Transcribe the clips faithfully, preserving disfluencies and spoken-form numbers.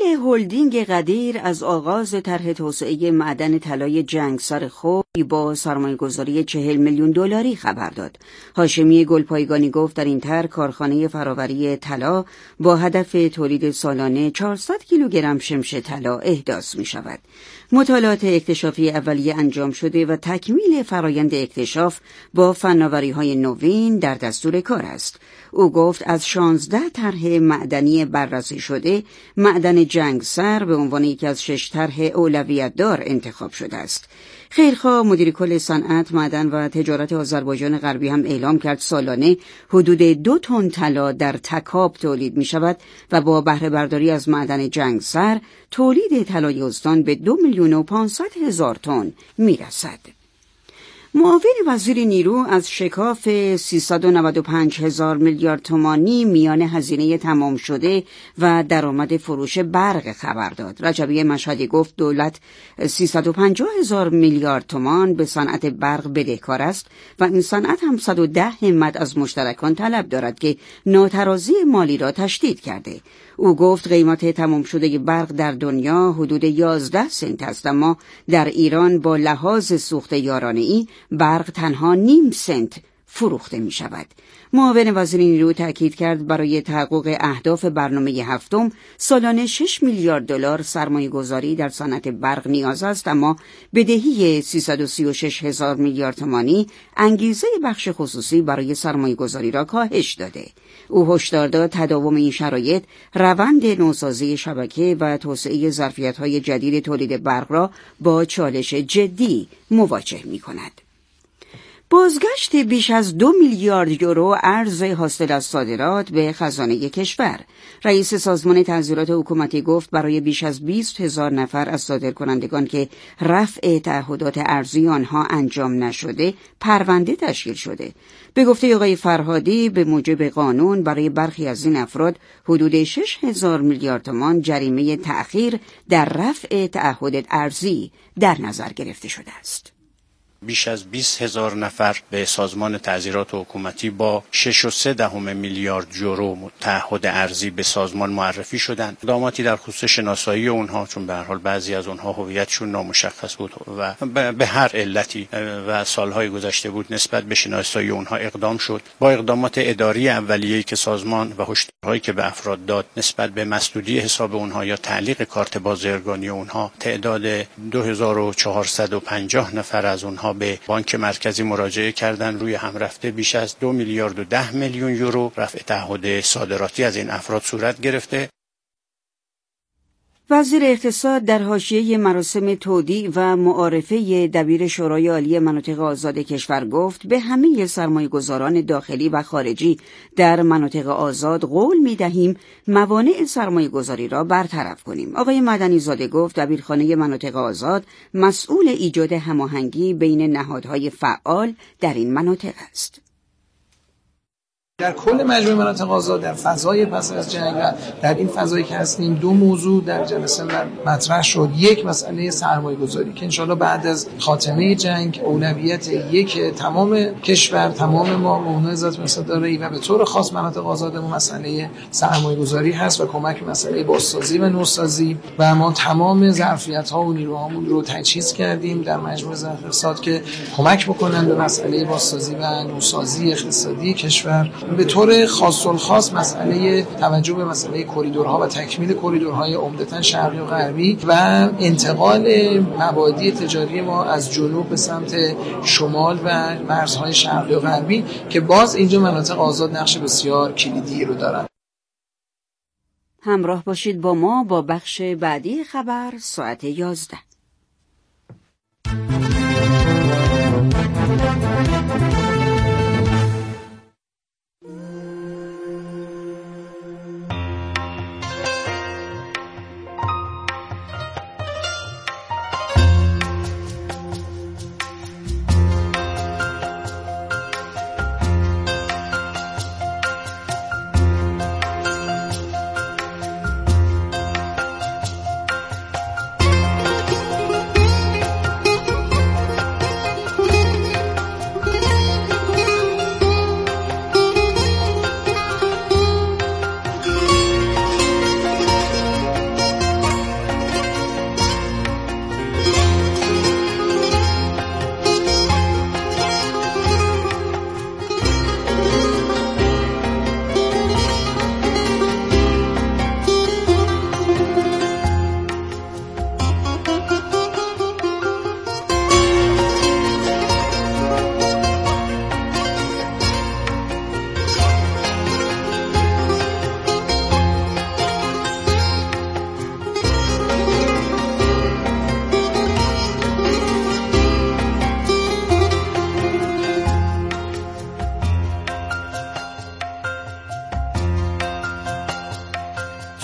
هلدینگ قدیر از آغاز طرح توسعه معدن طلای جنگسر خود با سرمایه‌گذاری چهل میلیون دلاری خبر داد. هاشمی گلپایگانی گفت در این طرح کارخانه فراوری طلا با هدف تولید سالانه چهارصد کیلوگرم شمش طلا احداث می شود. مطالعات اکتشافی اولیه انجام شده و تکمیل فرایند اکتشاف با فناوری‌های نوین در دستور کار است. او گفت از شانزده طرح معدنی بررسی شده، معدن جنگسر به عنوان یکی از شش طرح اولویت دار انتخاب شده است. خیرخواه مدیر کل صنعت، معدن و تجارت آذربایجان غربی هم اعلام کرد سالانه حدود دو تن طلا در تکاب تولید می شود و با بهره برداری از معدن جنگسر تولید طلای استان به دو میلیون و پانصد هزار تن می رسد. معاون وزیر نیرو از شکاف سیصد و نود و پنج هزار میلیارد تومانی میان هزینه تمام شده و درآمد فروش برق خبر داد. رجبی مشهدی گفت دولت سیصد و پنجاه هزار میلیارد تومان به صنعت برق بدهکار است و این صنعت هم صد و ده همت از مشترکان طلب دارد که ناترازی مالی را تشدید کرده. او گفت قیمت تمام شده برق در دنیا حدود یازده سنت است، اما در ایران با لحاظ سوخت یارانه‌ای برق تنها نیم سنت فروخته می شود. معاون وزیر نیرو تأکید کرد برای تحقق اهداف برنامه هفتم سالانه شش میلیارد دلار سرمایه گذاری در صنعت برق نیاز است، اما بدهی سیصد و سی و شش هزار میلیارد تومانی انگیزه بخش خصوصی برای سرمایه گذاری را کاهش داده. او هشدار داد تداوم این شرایط روند نوسازی شبکه و توسعه ظرفیت‌های جدید تولید برق را با چالش جدی مواجه می‌کند. بازگشت بیش از دو میلیارد یورو ارز حاصل از صادرات به خزانه کشور. رئیس سازمان تحصیلات حکومتی گفت برای بیش از بیست هزار نفر از صادرکنندگان که رفع تعهدات ارزی آنها انجام نشده پرونده تشکیل شده. به گفته آقای فرهادی به موجب قانون برای برخی از این افراد حدود شش هزار میلیارد تومان جریمه تأخیر در رفع تعهد ارزی در نظر گرفته شده است. بیش از بیست هزار نفر به سازمان تعزیرات حکومتی با شش و سه دهم میلیارد یورو تعهد ارزی به سازمان معرفی شدند. اقداماتی در خصوص شناسایی اونها، چون به هر حال بعضی از اونها هویتشون نامشخص بود و به هر علتی و سالهای گذشته بود نسبت به شناسایی اونها اقدام شد. با اقدامات اداری اولیه‌ای که سازمان و هشدارهایی که به افراد داد نسبت به مسدودی حساب اونها یا تعلیق کارت بازرگانی اونها، تعداد دو هزار و چهارصد و پنجاه نفر از اونها به بانک مرکزی مراجعه کردن. روی هم رفته بیش از دو میلیارد و ده میلیون یورو رفع تعهد صادراتی از این افراد صورت گرفته. وزیر اقتصاد در حاشیه مراسم تودیع و معارفه دبیر شورای عالی مناطق آزاد کشور گفت به همه سرمایه‌گذاران داخلی و خارجی در مناطق آزاد قول می‌دهیم موانع سرمایه‌گذاری را برطرف کنیم. آقای مدنی زاده گفت دبیرخانه مناطق آزاد مسئول ایجاد هماهنگی بین نهادهای فعال در این مناطق است. در کل مجموعه مناطق آزاد در فضای پس از جنگ و در این فضایی که هستیم دو موضوع در جلسه مطرح شد. یک مسئله سرمایه گذاری که انشالله بعد از خاتمه جنگ اولویت یک تمام کشور، تمام ما مهمه ذات مصداری و به طور خاص مناطق آزادمون مسئله سرمایه گذاری هست و کمک به مسئله بازسازی و نوسازی و ما تمام ظرفیت ها و نیروهامون رو تجهیز کردیم در مجموعه ظرف اقتصاد که کمک بکنن به مسئله بازسازی و نوسازی اقتصادی کشور. به طور خاص الخاص مسئله توجه به مسئله کریدورها و تکمیل کریدورهای عمدتاً شرقی و غربی و انتقال مبادی تجاری ما از جنوب به سمت شمال و مرزهای شرقی و غربی که باز اینجا مناطق آزاد نقش بسیار کلیدی رو دارن. همراه باشید با ما با بخش بعدی خبر ساعت یازده.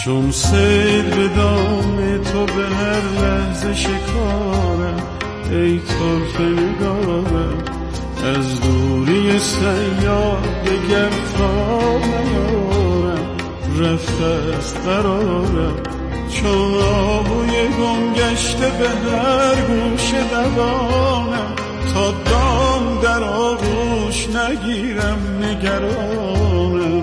چون سید به دام تو به هر لحظه شکارم، ای طرفه نگارم از دوری سیاد دگر تا نیارم، رفته است قرارم چون آهوی گم گشته به هر گوشه دوانم، تا دام در آغوش نگیرم نگرانم.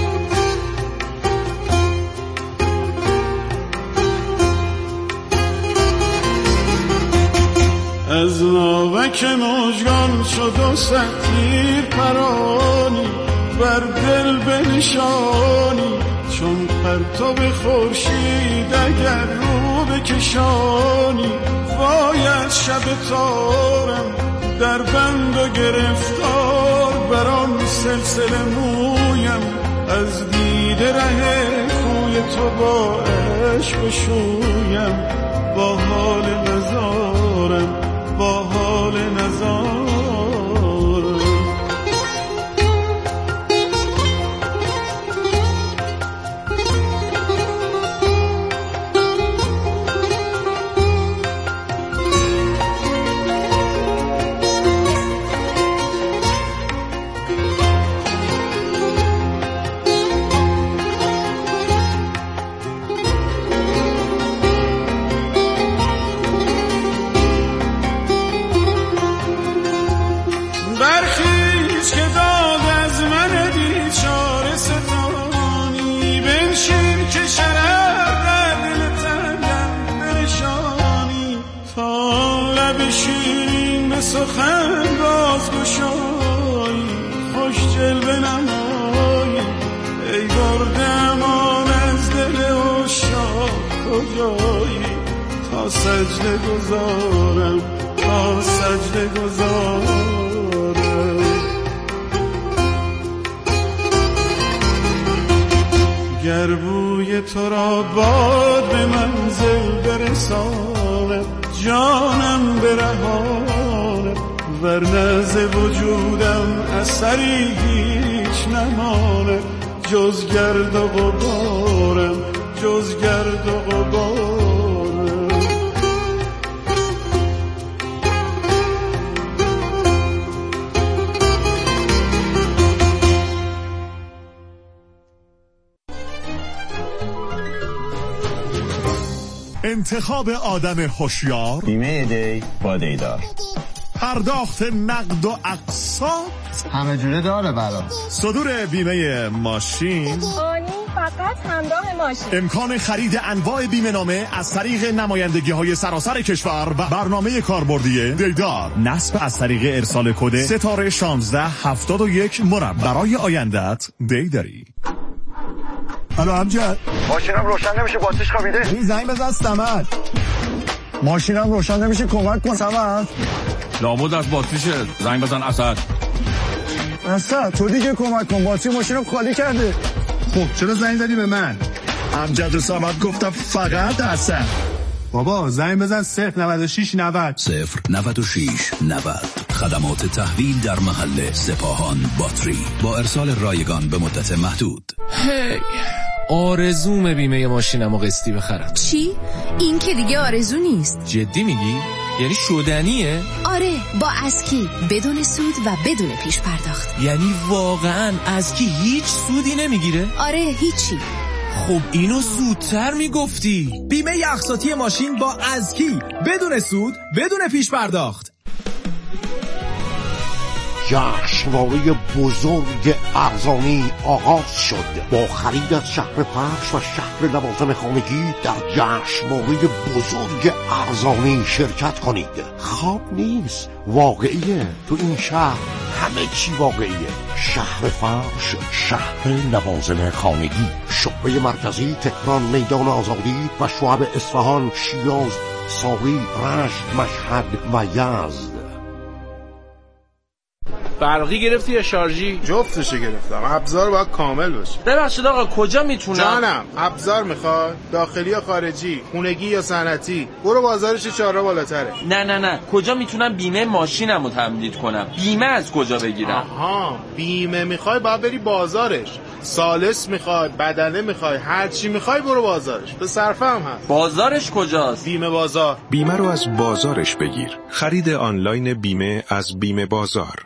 از ناوک مژگان شد و سطیر پرانی، بر دل بنشانی چون پرتاب خورشید اگر رو بکشانی. وای از شب تارم در بند و گرفتار، بران سلسله مویم از دیده ره کوی تو با عشق شویم. با حال نزارم با حال نزارم. سخن باز گشایی خوش جلوه نمایی، ای برده امان از دل عشاق کجایی. تا سجده گذارم تا سجده گذارم. گر بوی تو را باد به منزل برساند، جانم برهاند ورنه ز وجودم اثری هیچ نماند. جز گرد و غبارم جز گرد و غبارم. انتخاب آدم هوشیار، بیمه دی با دیدار، پرداخت نقد و اقساط همه جوره داره برام، صدور بیمه ماشین، آنی فقط همراه ماشین، امکان خرید انواع بیمه نامه از طریق نمایندگی های سراسر کشور و برنامه کاربردی دیدار، نصب از طریق ارسال کد ستاره شانزده هفتاد و یک مربع. برای آیندت دیداری. الو امجد، ماشینم روشن نمیشه، باتریش خوابیده. این زنگ بزن سمت. ماشینم روشن نمیشه، کمک کن سمت. لابد از باتریشه، زنگ بزن اسد. اسد تو دیگه کمک کن، باتری ماشینم خالی کرده. خب چرا زنگ زدی به من؟ امجد و سمت گفتم فقط اسد. بابا زنگ بزن صفر نود و شش نود صفر نود و شش نود. خدمات تحویل در محل سپاهان باتری با ارسال رایگان به مدت محدود. هی آرزوم بیمه ماشینمو قسطی بخرم. چی؟ این که دیگه آرزو نیست. جدی میگی؟ یعنی شدنیه؟ آره، با اسکی بدون سود و بدون پیش پرداخت. یعنی واقعا اسکی هیچ سودی نمیگیره؟ آره هیچی. خب اینو زودتر میگفتی. بیمه اقساطی ماشین با اسکی بدون سود بدون پیش پرداخت. جشنواره بزرگ ارزانی آغاز شد. با خرید از شهر فرش و شهر لوازم خانگی در جشنواره بزرگ ارزانی شرکت کنید. خواب نیست، واقعیه. تو این شهر همه چی واقعیه. شهر فرش، شهر لوازم خانگی، شعبه مرکزی تهران، میدان آزادی و شعب اصفهان، شیراز، ساری، رشت، مشهد و یزد. برقی گرفتی یا شارژی؟ جفتشو گرفتم. ابزار باید کامل باشه. ببخشید آقا کجا میتونم؟ جانم ابزار میخوای؟ داخلی یا خارجی؟ خونگی یا صنعتی؟ برو بازارش چهار بالاتره. نه نه نه کجا میتونم بیمه ماشینمو تمدید کنم؟ بیمه از کجا بگیرم؟ آها بیمه میخوای باید بری بازارش. سالس میخوای، بدنه میخوای، هر چی میخوای برو بازارش. به صرفه هم هست. بازارش کجاست؟ بیمه بازار. بیمه رو از بازارش بگیر. خرید آنلاین بیمه از بیمه بازار.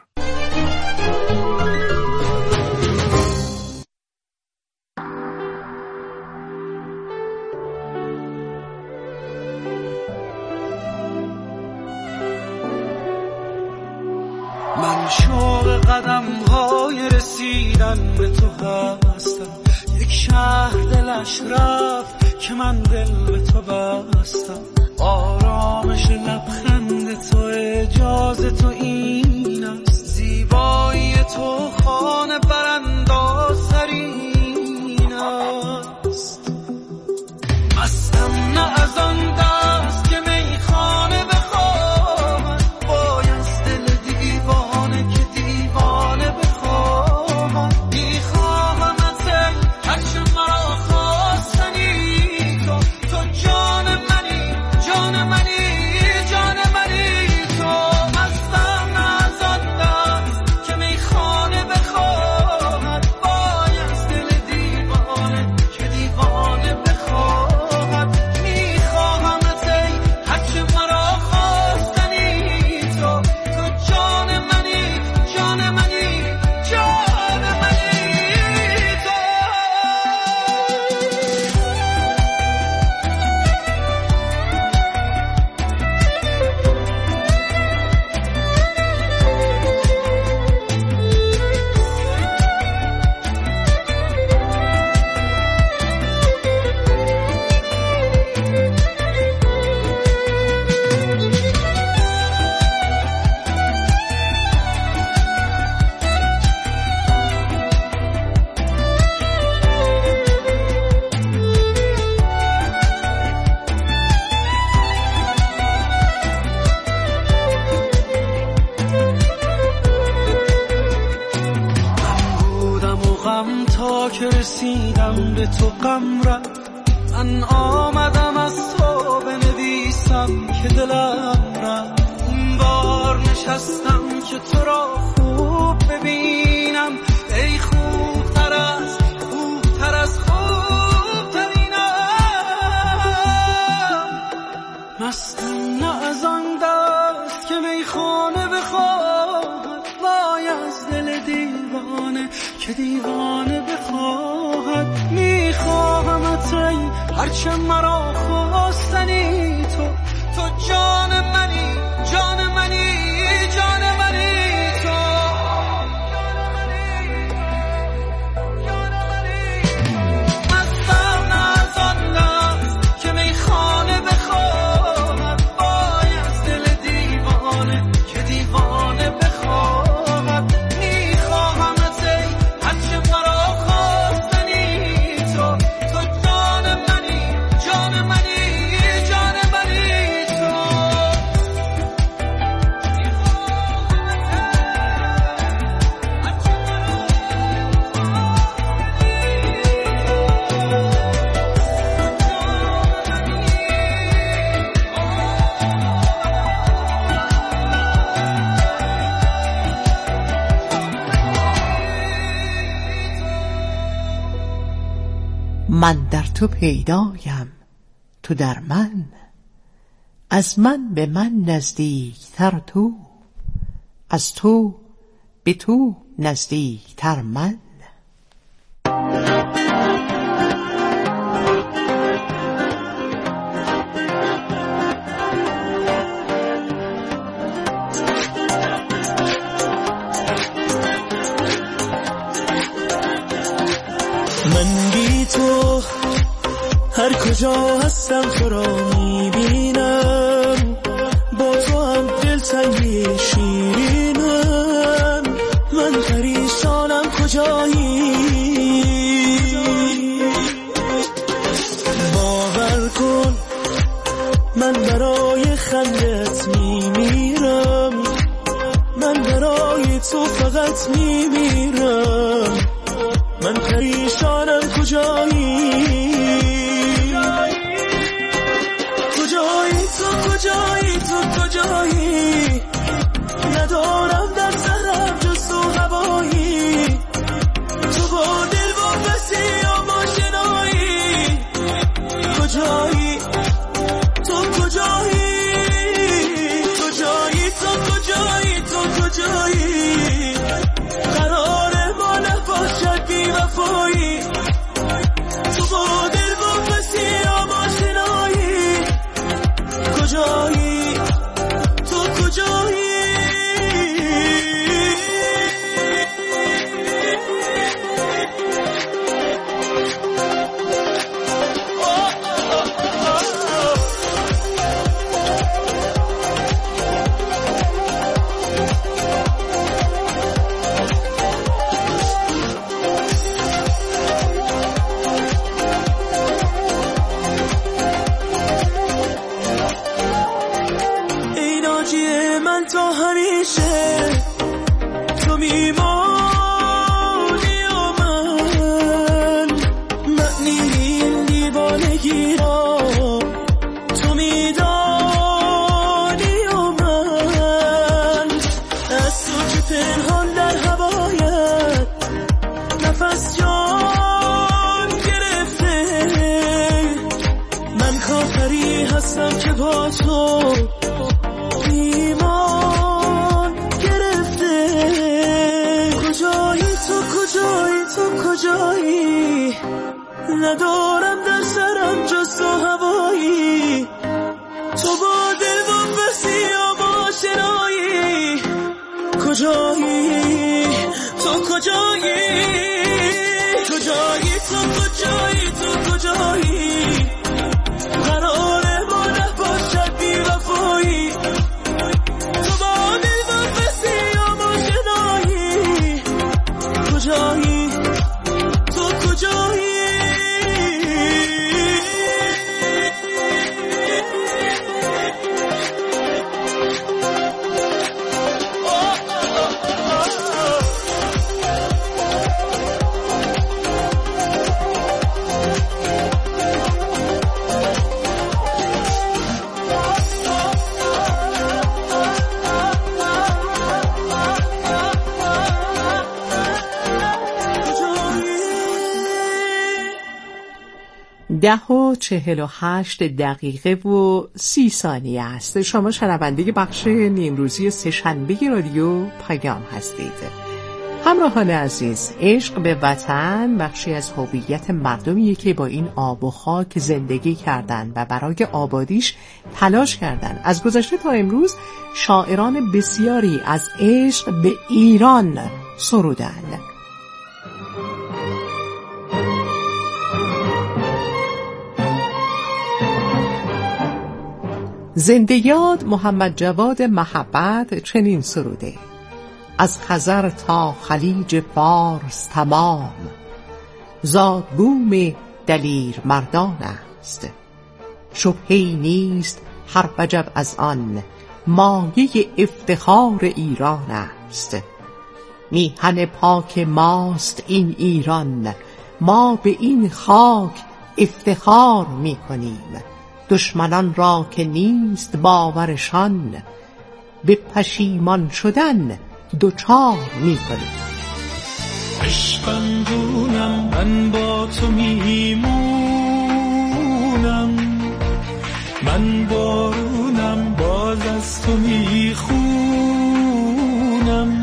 من شوق قدم های رسیدن به تو هستم، یک شهر دلش رفت که من دل به تو بستم. آرامش لبخند تو اجازه تو این است، زیبایی تو خانه برانداز ترین است. مستم نه از آن دست که میخانه بخواهد، بایست دل دیوانه که دیوانه بخواهد. میخواهم از هرچه مرا خواستنی تو، تو جان منی جان منی جان منی تو. مستم نه از آن دست که میخانه بخواهد، بایست دل دیوانه که دیوانه بخواهد. میخواهم از هرچه مرا خواستنی تو، تو جان منی جان منی جان منی تو. غم تا که رسیدم به تو غم رفت. من آمدم از تو بنویسم که دلم رفت. این بار نشستم که تو را خوب ببینم، ای خوب تر از خوب تر از خوب ترینم. مستم نه از آن دست که میخانه بخواهد، وای از دل دیوانه که دیوانه بخواهد. میخواهمت ای هرچه مرا خواستنی تو، تو جان منی جان منی جان منی تو. مستم نه از آن دست که میخانه بخواهد، وای از دل دیوانه که دیوانه بخواهد. میخواهمت ای هرچه مرا خواستنی تو، تو جان منی جان منی جان منی تو. من در تو پیدایم، تو در من، از من به من نزدیکتر تو، از تو به تو نزدیکتر من. من بی تو هر کجا هستم تو را میبینم، با تو هم دلتنگی شیرینم. من پریشانم کجایی، باور کن من برای خندت میمیرم. من برای تو فقط کجایی ندارم در سرم جز تو هوایی تو با دل با بسیام آشنایی کجایی تو کجایی کجایی تو کجایی تو کجایی قرار ما نباشد بی وفایی تو با دل با بسیام آشنایی کجایی تو کجایی ندارم در سرم جز تو هوایی تو با دل و بسیام آشنایی کجایی تو کجایی کجایی تو کجایی تو کجایی قرار ما نباشد بی وفایی تو با دل و بسیام آشنایی کجایی تو کجایی ده و چهل و هشت دقیقه و سی ثانیه است. شما شنونده بخش نیمروزی سه‌شنبه رادیو پیام هستید. همراهان عزیز، عشق به وطن بخشی از هویت مردمیه که با این آب و خاک زندگی کردن و برای آبادیش تلاش کردن. از گذشته تا امروز شاعران بسیاری از عشق به ایران سرودن. زنده یاد محمد جواد محبت چنین سروده: از خزر تا خلیج فارس تمام، زاد بوم دلیر مردان است. شبهه‌ای نیست هر وجب از آن، مایه افتخار ایران است. میهن پاک ماست این ایران، ما به این خاک افتخار می کنیم. دشمنان را که نیست باورشان، به پشیمان شدن دوچار می کنیم. عشقم دونم من با تو میمونم، من بارونم باز از تو میخونم.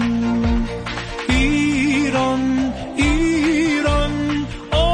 ایران ایران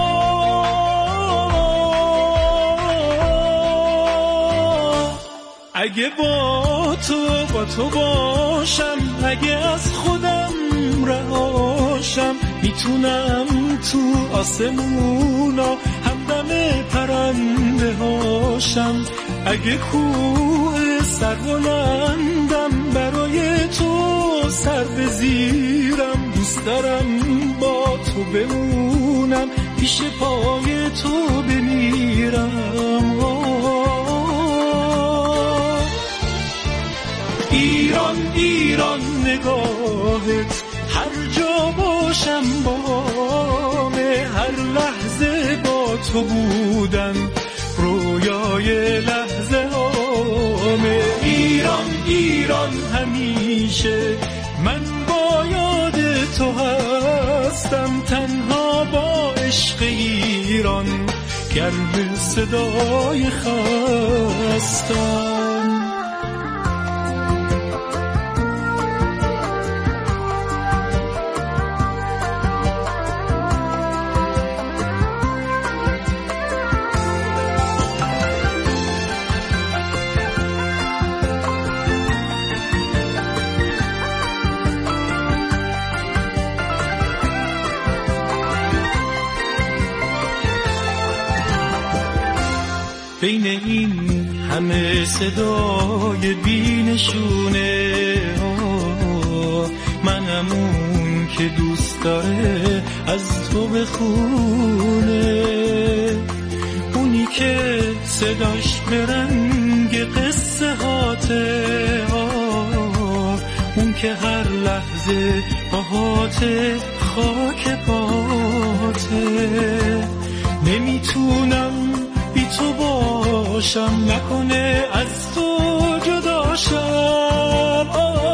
آه، اگه با تو با تو باشم، اگه از خودم رهاشم، میتونم تو آسمونا همدم پرنده هاشم. اگه کوه سربلندم برای تو سر بزیرم، دوست دارم با تو بمونم، پیش پای تو بمیرم. ایران ایران نگاهت هر جا باشم بامه، هر لحظه با تو بودن رویای لحظه هامه. ایران همیشه من با یاد تو هستم، تنها با عشق ایران گرم صدای خستم. بین این همه صدای بینشونه منم اون که دوست داره از تو بخونه، اونی که صداش به رنگ قصه هاته، اون که هر لحظه باهاته خاک پاته. نمیتونم بی تو باشم، نکنه از تو جداشم.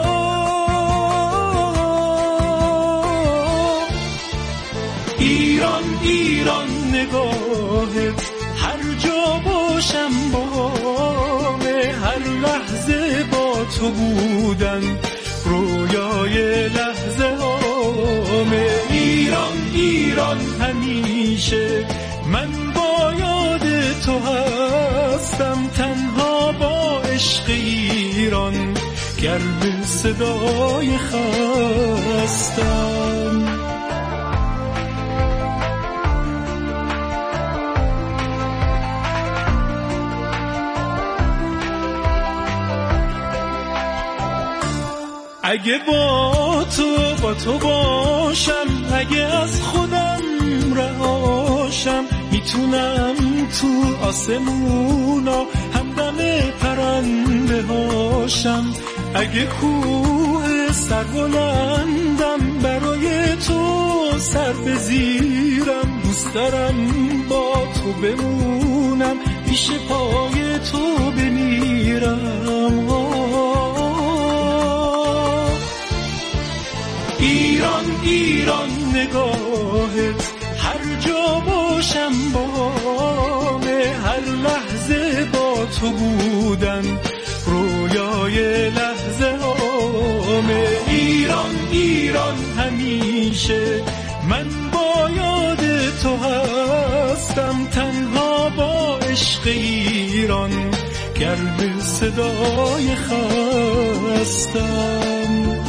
ایران ایران نگاهت هر جا باشم بامه، هر لحظه با تو بودن رویای لحظه هامه. ایران ایران همیشه من با یاد تو هستم، تنها با عشق ایران گرم صدای خستم. اگه با تو با تو باشم، اگه از خودم رهاشم، میتونم تو آسمونا همدم پرنده هاشم. اگه کوه سربلندم برای تو سر بزیرم، دوست دارم با تو بمونم، پیش پای تو بمیرم. ایران ایران نگاهت هر جا باشم بامه، هر لحظه با تو بودن رویای لحظه هامه. ایران ایران همیشه من با یاد تو هستم، تنها با عشق ایران گرم صدای خستم.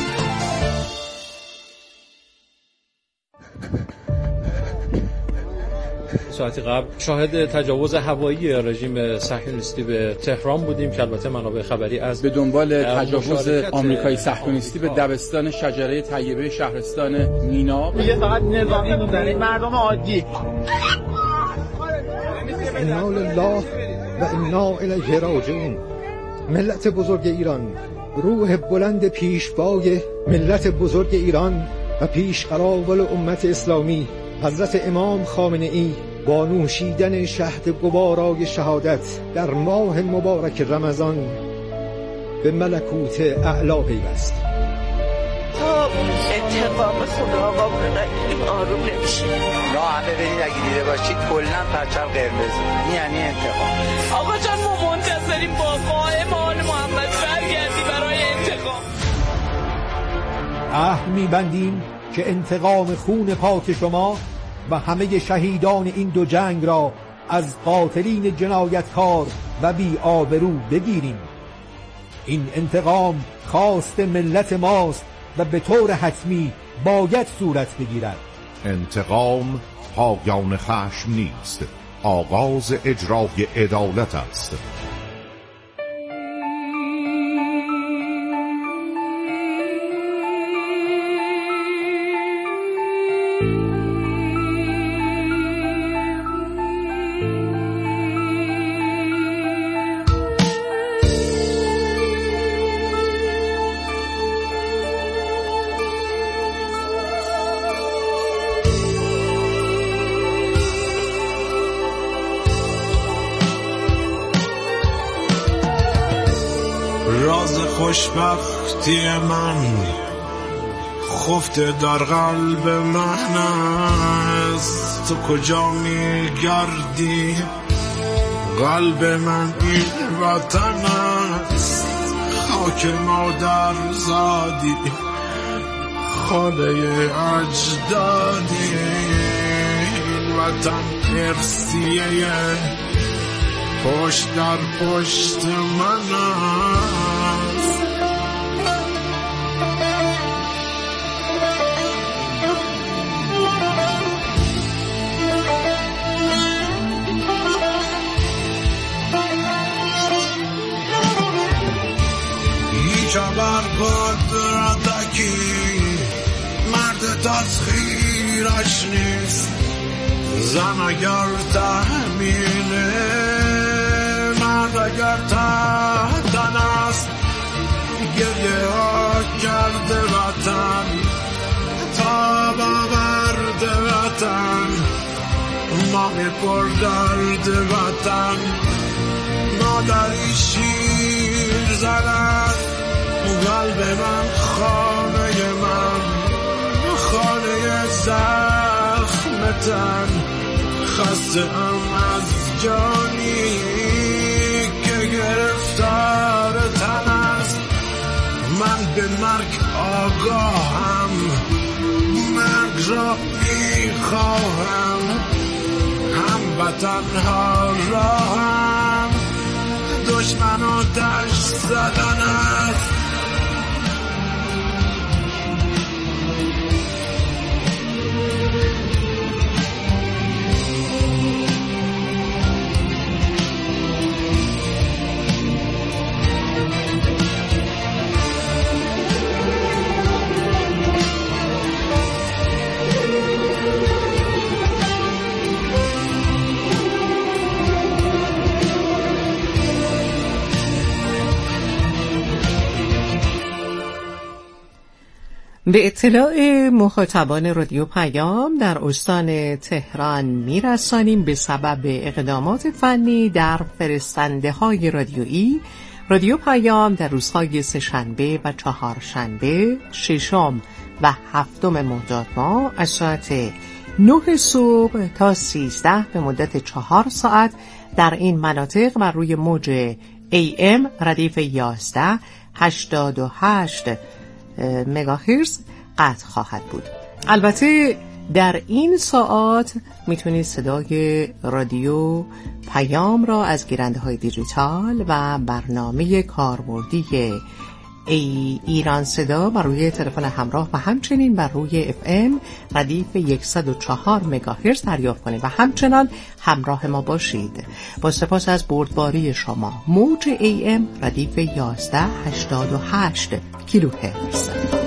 ساعتی قبل شاهد تجاوز هوایی رژیم صهیونیستی به تهران بودیم که البته منابع خبری از به دنبال تجاوز آمریکایی صهیونیستی به دبستان شجره طیبه شهرستان مینا. میگه فقط نظامی بودن، مردم عادی. انا لله و انا الیه راجعون. ملت بزرگ ایران، روح بلند پیشوای ملت بزرگ ایران و پیشقراول امت اسلامی حضرت امام خامنه ای با نوشیدن شهد گوارای شهادت در ماه مبارک رمضان به ملکوت اعلا پیوست. تا انتقام خدا آقا رو نگیریم آروم نمیشه. را همه برید اگه دیده باشید کلن پرچم قرمز، این یعنی انتقام. آقا جان ما منتظریم با قائم آل محمد برگردی برای انتقام. عهد می‌بندیم که انتقام خون پاک شما و همه شهیدان این دو جنگ را از قاتلین جنایتکار و بی آبرو بگیریم. این انتقام خواست ملت ماست و به طور حتمی باید صورت بگیرد. انتقام پایان خشم نیست، آغاز اجرای عدالت است. راز خوشبختی من خفته در قلب من است. تو کجا میگردی؟ قلب من این وطن است. خاک مادر زادی، خانه اجدادی. این وطن ارثیه پشت در پشت من است. هیچ بر قدرتکی مرد تسخیرش نیست. زن اگر تحمیله، مرد اگر تحتن است. گریه ها کرده وطن، تا باورد وطن. مامی پر درد وطن، مادری شیر زند. قلب من خانه من، خانه زخم تن. خسته ام از جانی که گرفتار تن است. من به مرگ آگاهم، مرگ را میخواهم. هم وطن ها راهم، دشمن آتش زدن است. به اطلاع مخاطبان رادیو پیام در استان تهران میرسانیم به سبب اقدامات فنی در فرستنده های رادیویی، رادیو پیام در روزهای سه‌شنبه و چهارشنبه، ششم و هفتم مرداد ماه از ساعت نه صبح تا سیزده به مدت چهار ساعت در این مناطق و روی موج ای ام ردیف یازده هشتاد و هشت مگاهرتز قطع خواهد بود. البته در این ساعات میتونید صدای رادیو پیام را از گیرنده های دیجیتال و برنامه کاربردی ای ایران صدا بر روی تلفن همراه و همچنین بر روی اف ام ردیف صد و چهار مگاهرتز دریافت کنید و همچنان همراه ما باشید. با سپاس از بردباری شما. موج ای ام ردیف یازده هشتاد و هشت کیلوهرتز.